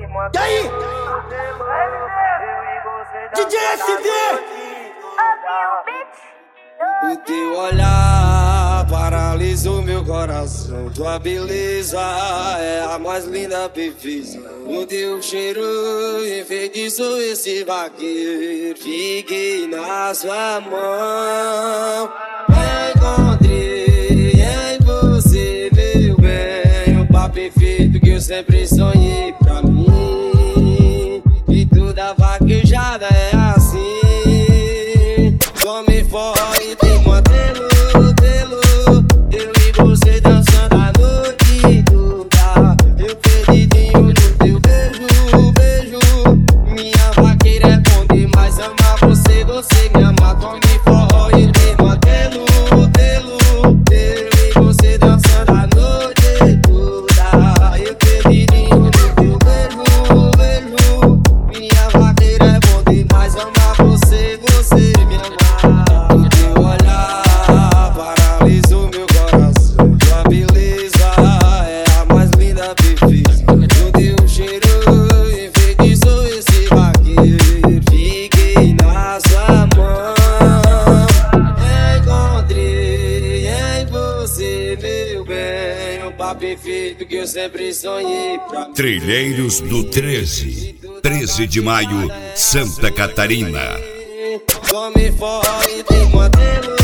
E aí? DJ SD! O teu olhar paralisou meu coração. Tua beleza é a mais linda perfeição. O teu cheiro enfeitiçou esse vaqueiro. Fiquei na sua mão. Encontrei em você, meu bem, o par perfeito que eu sempre sonhei pra mim. E toda vaquejada é assim. Come fora e tem modelo. Eu e você dançando a noite toda. Eu perdidinho no teu beijo. Minha vaqueira é bom demais. Amar você, você me ama. Come fora e tem modelo. Eu e você dançando a noite toda. Eu perdidinho no teu beijo. Minha vaqueira é bom demais. Amar você, você me ama. Perfeito que eu sempre sonhei pra mim. Trilheiros do 13 de maio, Santa Catarina. Come fora e tem modelo.